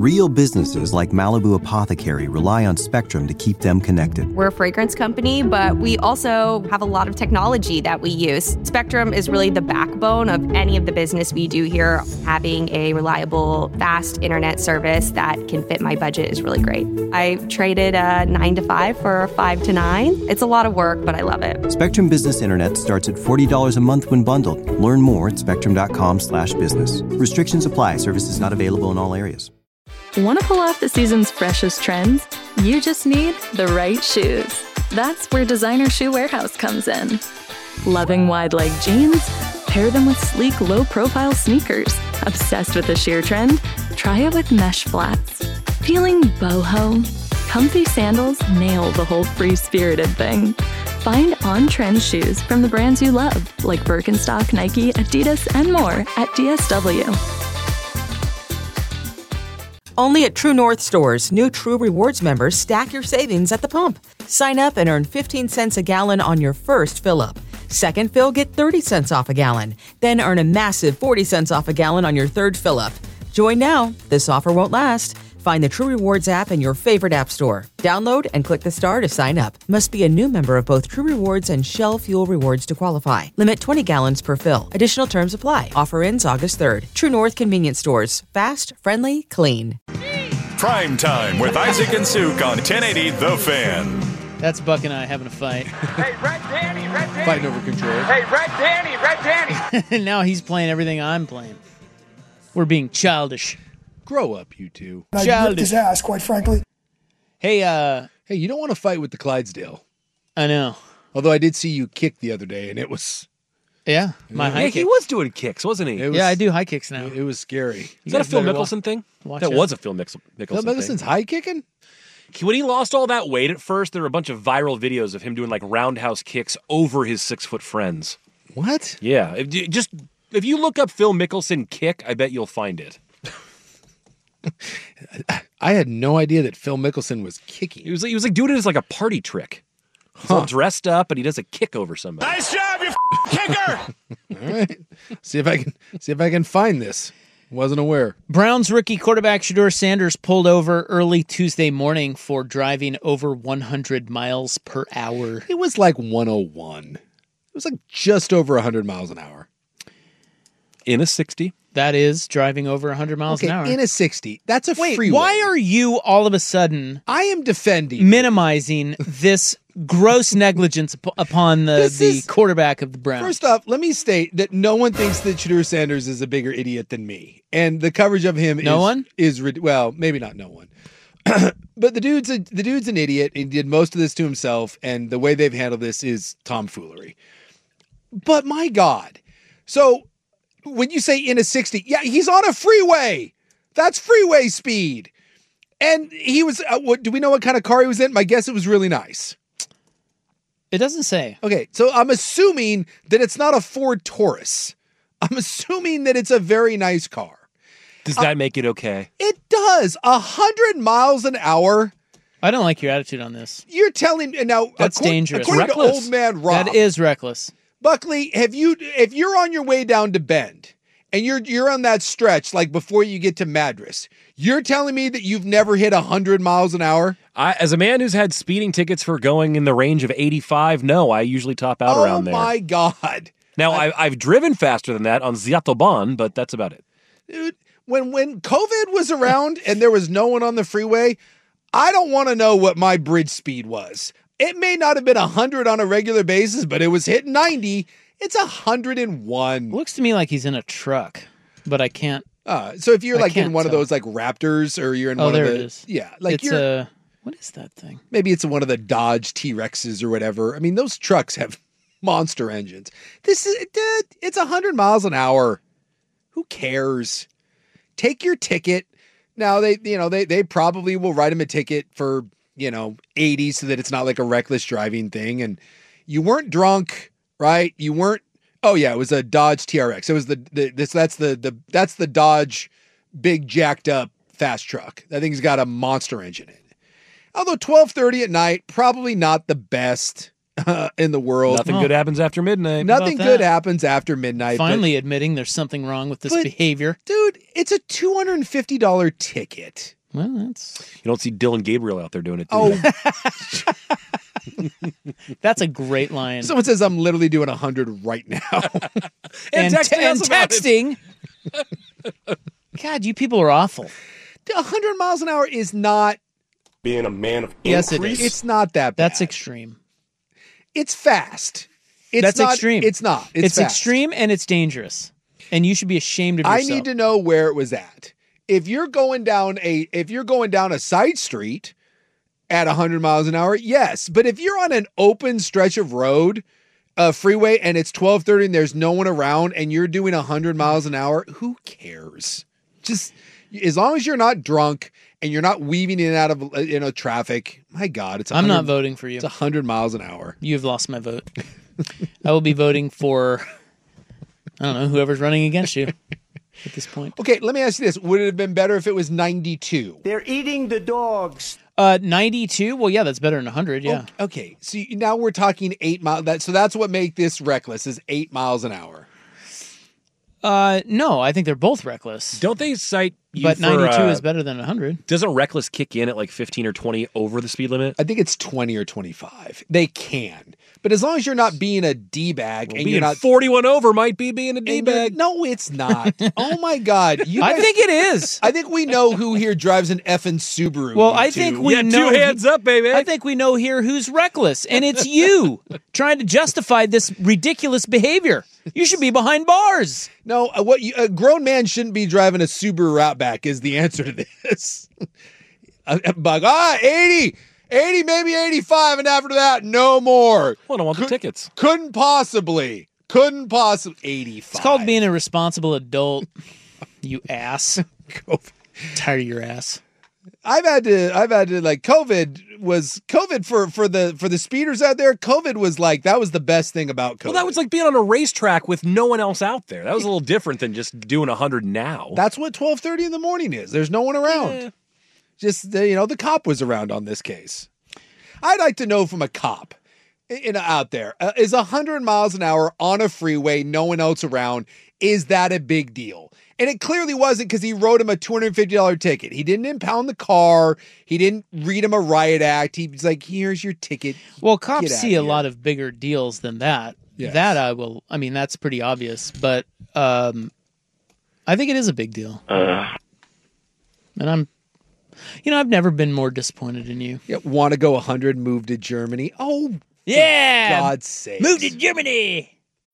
Real businesses like Malibu Apothecary rely on Spectrum to keep them connected. We're a fragrance company, but we also have a lot of technology that we use. Spectrum is really the backbone of any of the business we do here. Having a reliable, fast internet service that can fit my budget is really great. I traded a 9 to 5 for a 5 to 9. It's a lot of work, but I love it. Spectrum Business Internet starts at $40 a month when bundled. Learn more at spectrum.com/business. Restrictions apply. Services not available in all areas. Want to pull off the season's freshest trends? You just need the right shoes. That's where Designer Shoe Warehouse comes in. Loving wide-leg jeans? Pair them with sleek, low-profile sneakers. Obsessed with the sheer trend? Try it with mesh flats. Feeling boho? Comfy sandals nail the whole free-spirited thing. Find on-trend shoes from the brands you love, like Birkenstock, Nike, Adidas, and more at DSW. Only at True North stores, new True Rewards members stack your savings at the pump. Sign up and earn 15 cents a gallon on your first fill-up. Second fill, get 30 cents off a gallon. Then earn a massive 40 cents off a gallon on your third fill-up. Join now. This offer won't last. Find the True Rewards app in your favorite app store. Download and click the star to sign up. Must be a new member of both True Rewards and Shell Fuel Rewards to qualify. Limit 20 gallons per fill. Additional terms apply. Offer ends August 3rd. True North Convenience Stores. Fast, friendly, clean. Prime Time with Isaac and Suk on 1080 The Fan. That's Buck and I having a fight. Hey, Red Danny. Fighting over control. Hey, Red Danny. And now he's playing everything I'm playing. We're being childish. Grow up, you two. I ripped his ass, quite frankly. Hey, you don't want to fight with the Clydesdale. I know. Although I did see you kick the other day, and it was... Yeah, my high Yeah, kick. he was doing kicks, wasn't he? I do high kicks now. It was scary. Is that a Phil Mickelson thing? That was a Phil Mickelson Phil Mickelson's thing. high kicking? When he lost all that weight at first, there were a bunch of viral videos of him doing like roundhouse kicks over his 6-foot friends. What? Yeah. If you look up Phil Mickelson kick, I bet you'll find it. I had no idea that Phil Mickelson was kicking. He was like doing it as like a party trick. He's all dressed up and he does a kick over somebody. Nice job, you kicker. All right. See if I can find this. Wasn't aware. Browns rookie quarterback Shedeur Sanders pulled over early Tuesday morning for driving over 100 miles per hour. It was like 101. It was like just over 100 miles an hour. In a 60? That is driving over 100 miles an hour. In a 60. That's a freeway. Why are you all of a sudden... I am defending... minimizing this gross negligence upon the quarterback of the Browns. First off, let me state that no one thinks that Shedeur Sanders is a bigger idiot than me. And the coverage of him is well, maybe not no one. But the dude's an idiot. He did most of this to himself, and the way they've handled this is tomfoolery. But my God. So when you say in a 60, yeah, he's on a freeway. That's freeway speed. And he was, do we know what kind of car he was in? My guess it was really nice. It doesn't say. Okay, so I'm assuming that it's not a Ford Taurus. I'm assuming that it's a very nice car. Does that make it okay? It does. 100 miles an hour. I don't like your attitude on this. You're telling now that's dangerous. According to old man Rob, that is reckless. Buckley, if you're on your way down to Bend and you're on that stretch like before you get to Madras, you're telling me that you've never hit 100 miles an hour? As a man who's had speeding tickets for going in the range of 85, no, I usually top out around there. Oh my God. Now, I've driven faster than that on Autobahn, but that's about it. Dude, when COVID was around and there was no one on the freeway, I don't want to know what my bridge speed was. It may not have been 100 on a regular basis, but it was hitting 90. It's 101. Looks to me like he's in a truck, but I can't. So if you're like in one of those like Raptors or you're in one of the... there it is. Yeah. Like it's what is that thing? Maybe it's one of the Dodge T-Rexes or whatever. I mean, those trucks have monster engines. It's 100 miles an hour. Who cares? Take your ticket. Now they probably will write him a ticket for, 80 so that it's not like a reckless driving thing. And you weren't drunk, right? You weren't. Oh yeah, it was a Dodge TRX. It was that's the Dodge big jacked up fast truck. That thing's got a monster engine in it. Although 12:30 at night, probably not the best in the world. Nothing good happens after midnight. Nothing good happens after midnight. Finally admitting there's something wrong with this behavior. Dude, it's a $250 ticket. Well, that's... You don't see Dylan Gabriel out there doing it. That's a great line. Someone says I'm literally doing 100 right now. and texting. God, you people are awful. 100 miles an hour is not being a man of yes, increase. It's not that bad. That's extreme. It's fast. That's extreme. It's not. It's fast. Extreme and it's dangerous. And you should be ashamed of yourself. I need to know where it was at. If you're going down a side street at 100 miles an hour, yes. But if you're on an open stretch of road, freeway, and it's 12:30 and there's no one around and you're doing 100 miles an hour, who cares? Just as long as you're not drunk and you're not weaving in and out of traffic. My God, I'm not voting for you. It's 100 miles an hour. You've lost my vote. I will be voting for, I don't know, whoever's running against you at this point. Okay, let me ask you this. Would it have been better if it was 92? They're eating the dogs. 92? Well, yeah, that's better than 100, yeah. Okay, so now we're talking 8 miles. So that's what makes this reckless, is 8 miles an hour. No, I think they're both reckless. Don't they cite you But for, 92 is better than 100. Doesn't reckless kick in at like 15 or 20 over the speed limit? I think it's 20 or 25. They can. But as long as you're not being a D-bag and you're not 41 over might be being a D-bag. No, it's not. Oh my God. I think it is. I think we know who here drives an effing Subaru. Well, I think we know. 2 hands up, baby. I think we know here who's reckless, and it's you trying to justify this ridiculous behavior. You should be behind bars. No, a grown man shouldn't be driving a Subaru Outback is the answer to this. 80, maybe 85, and after that, no more. Well, I don't want the tickets. Couldn't possibly 85. It's called being a responsible adult, you ass. Tired of your ass. I've had to like COVID for the speeders out there. COVID was like, that was the best thing about COVID. Well, that was like being on a racetrack with no one else out there. That was a little different than just doing 100 now. That's what 12:30 in the morning is. There's no one around. Yeah. Just the cop was around on this case. I'd like to know from a cop out there, is 100 miles an hour on a freeway, no one else around, is that a big deal? And it clearly wasn't, because he wrote him a $250 ticket. He didn't impound the car. He didn't read him a riot act. He was like, here's your ticket. Well, cops see a lot of bigger deals than that. Yes. That's pretty obvious. But I think it is a big deal. And I've never been more disappointed in you. Yeah, want to go 100, move to Germany. Oh, yeah. For God's sake. Move to Germany.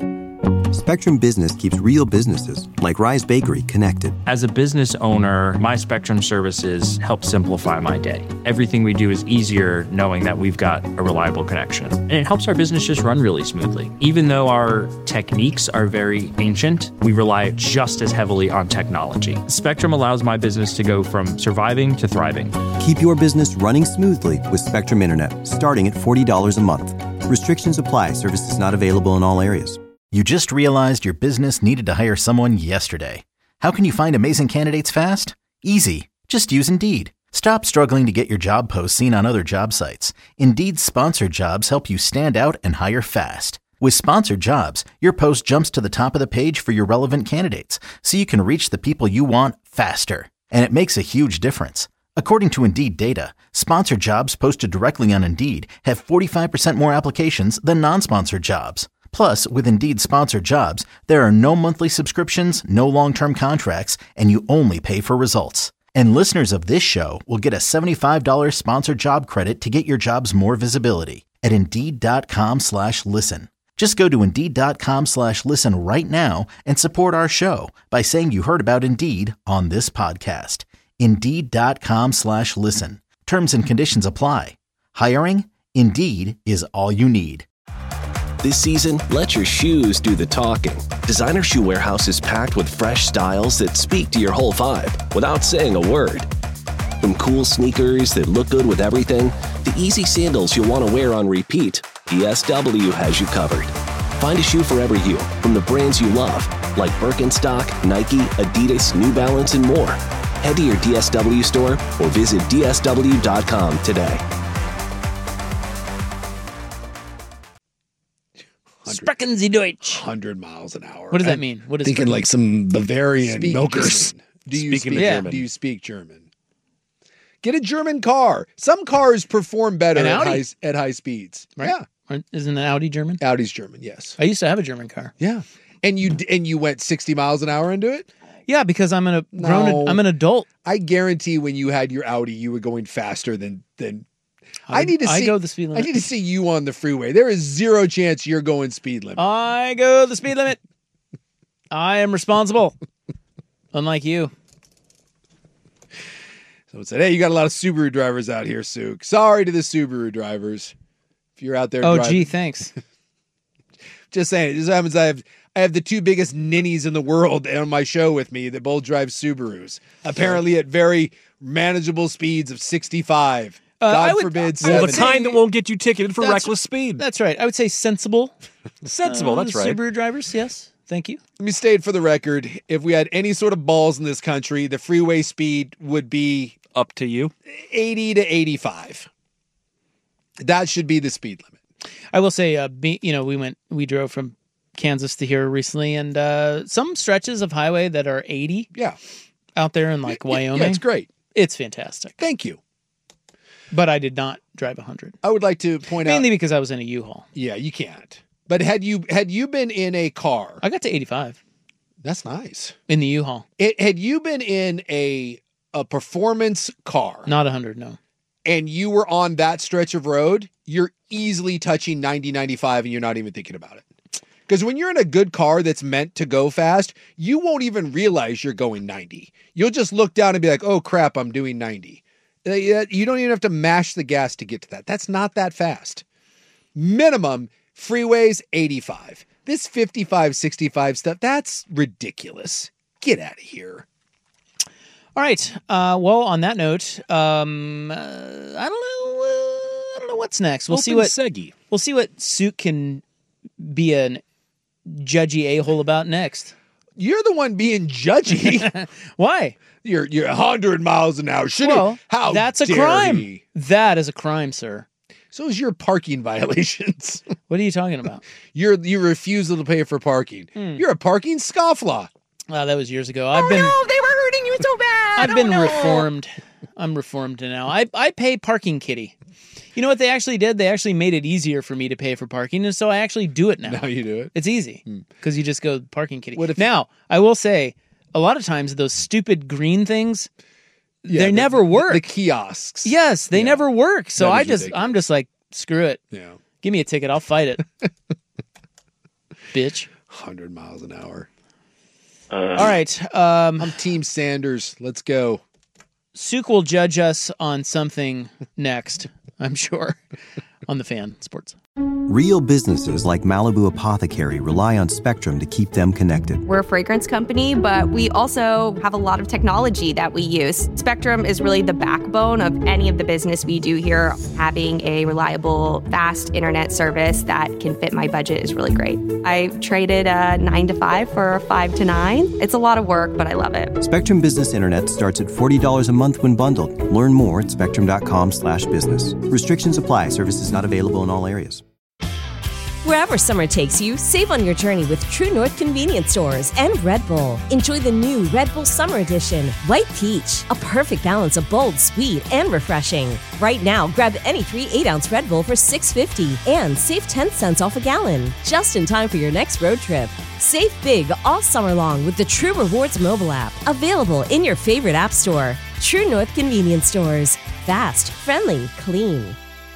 Spectrum Business keeps real businesses, like Rise Bakery, connected. As a business owner, my Spectrum services help simplify my day. Everything we do is easier knowing that we've got a reliable connection. And it helps our business just run really smoothly. Even though our techniques are very ancient, we rely just as heavily on technology. Spectrum allows my business to go from surviving to thriving. Keep your business running smoothly with Spectrum Internet, starting at $40 a month. Restrictions apply. Services not available in all areas. You just realized your business needed to hire someone yesterday. How can you find amazing candidates fast? Easy. Just use Indeed. Stop struggling to get your job posts seen on other job sites. Indeed's sponsored jobs help you stand out and hire fast. With sponsored jobs, your post jumps to the top of the page for your relevant candidates, so you can reach the people you want faster. And it makes a huge difference. According to Indeed data, sponsored jobs posted directly on Indeed have 45% more applications than non-sponsored jobs. Plus, with Indeed sponsored jobs, there are no monthly subscriptions, no long-term contracts, and you only pay for results. And listeners of this show will get a $75 sponsored job credit to get your jobs more visibility at Indeed.com/listen. Just go to Indeed.com/listen right now and support our show by saying you heard about Indeed on this podcast. Indeed.com/listen. Terms and conditions apply. Hiring? Indeed is all you need. This season, let your shoes do the talking. Designer Shoe Warehouse is packed with fresh styles that speak to your whole vibe without saying a word. From cool sneakers that look good with everything, to easy sandals you'll want to wear on repeat, DSW has you covered. Find a shoe for every you, from the brands you love, like Birkenstock, Nike, Adidas, New Balance, and more. Head to your DSW store or visit DSW.com today. Sprechen Sie Deutsch. 100 miles an hour. What does that mean? What is thinking like some Bavarian milkers. Speaking of German. Do you speak German? Get a German car. Some cars perform better An at high speeds. Right? Yeah. Isn't an Audi German? Audi's German, yes. I used to have a German car. Yeah. And you went 60 miles an hour into it? Yeah, because I'm an adult. I guarantee when you had your Audi, you were going faster than I need to see. I go the speed limit. I need to see you on the freeway. There is zero chance you're going speed limit. I go the speed limit. I am responsible. Unlike you. So it said, hey, you got a lot of Subaru drivers out here, Sook. Sorry to the Subaru drivers. If you're out there driving. Gee, thanks. Just saying. It just happens I have the two biggest ninnies in the world on my show with me that both drive Subarus. Apparently at very manageable speeds of 65. God forbid 70. Well, the kind that won't get you ticketed for reckless speed. That's right. I would say sensible. Sensible, that's right. Subaru drivers, yes. Thank you. Let me state for the record, if we had any sort of balls in this country, the freeway speed would be up to you. 80 to 85. That should be the speed limit. I will say, we drove from Kansas to here recently, and some stretches of highway that are 80. Yeah. Out there in Wyoming. Yeah, it's great. It's fantastic. Thank you. But I did not drive 100. I would like to point out. Mainly because I was in a U-Haul. Yeah, you can't. But had you been in a car. I got to 85. That's nice. In the U-Haul. Had you been in a performance car. Not 100, no. And you were on that stretch of road, you're easily touching 90, 95, and you're not even thinking about it. Because when you're in a good car that's meant to go fast, you won't even realize you're going 90. You'll just look down and be like, oh, crap, I'm doing 90. You don't even have to mash the gas to get to that. That's not that fast. Minimum, freeways, 85. This 55, 65 stuff, that's ridiculous. Get out of here. All right. Well, on that note, I don't know what's next. We'll see what Sook can be a judgy a-hole about next. You're the one being judgy. Why? You're 100 miles an hour. How that's a dare crime. he? That is a crime, sir. So is your parking violations. What are you talking about? Your refusal to pay for parking. You're a parking scofflaw. That was years ago. No, they were hurting you so bad. I've been reformed. I'm reformed now. I pay parking kitty. You know what they actually did? They actually made it easier for me to pay for parking, and so I actually do it now. Now you do it? It's easy because you just go parking kitty. Now, I will say, a lot of times those stupid green things, they never work. The kiosks. Yes, they never work. So I'm just like, screw it. Yeah. Give me a ticket. I'll fight it. Bitch. 100 miles an hour. All right. I'm Team Sanders. Let's go. Sook will judge us on something next, I'm sure, on the Fan Sports. Real businesses like Malibu Apothecary rely on Spectrum to keep them connected. We're a fragrance company, but we also have a lot of technology that we use. Spectrum is really the backbone of any of the business we do here. Having a reliable, fast internet service that can fit my budget is really great. I traded a 9 to 5 for a 5 to 9. It's a lot of work, but I love it. Spectrum Business Internet starts at $40 a month when bundled. Learn more at spectrum.com/business. Restrictions apply. Services not available in all areas. Wherever summer takes you, save on your journey with True North Convenience Stores and Red Bull. Enjoy the new Red Bull Summer Edition, White Peach, a perfect balance of bold, sweet, and refreshing. Right now, grab any 3 8-ounce Red Bull for $6.50 and save 10 cents off a gallon. Just in time for your next road trip. Save big all summer long with the True Rewards mobile app, available in your favorite app store. True North Convenience Stores. Fast, friendly, clean.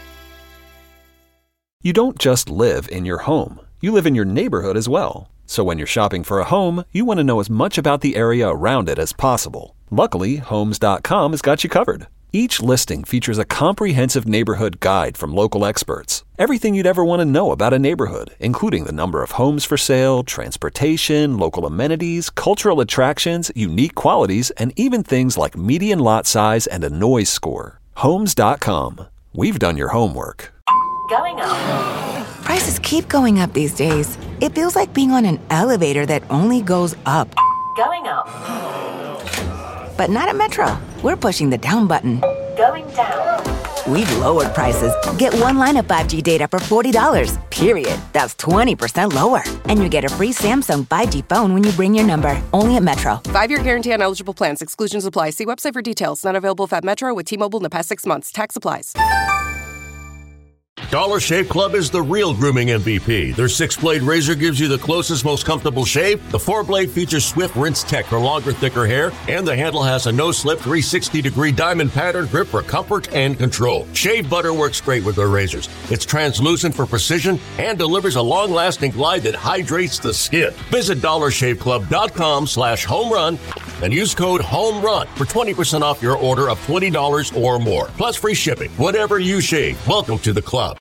You don't just live in your home. You live in your neighborhood as well. So when you're shopping for a home, you want to know as much about the area around it as possible. Luckily, Homes.com has got you covered. Each listing features a comprehensive neighborhood guide from local experts. Everything you'd ever want to know about a neighborhood, including the number of homes for sale, transportation, local amenities, cultural attractions, unique qualities, and even things like median lot size and a noise score. Homes.com. We've done your homework. Going up. Prices keep going up these days. It feels like being on an elevator that only goes up. Going up. But not at Metro. We're pushing the down button. Going down. We've lowered prices. Get one line of 5G data for $40, period. That's 20% lower. And you get a free Samsung 5G phone when you bring your number. Only at Metro. 5-year guarantee on eligible plans. Exclusions apply. See website for details. Not available at Metro with T-Mobile in the past 6 months. Tax applies. Dollar Shave Club is the real grooming MVP. Their 6-blade razor gives you the closest, most comfortable shave. The 4-blade features swift rinse tech for longer, thicker hair, and the handle has a no-slip 360-degree diamond pattern grip for comfort and control. Shave butter works great with their razors. It's translucent for precision and delivers a long-lasting glide that hydrates the skin. Visit DollarShaveClub.com/homerun and use code HOMERUN for 20% off your order of $20 or more. Plus free shipping. Whatever you shave, welcome to the club.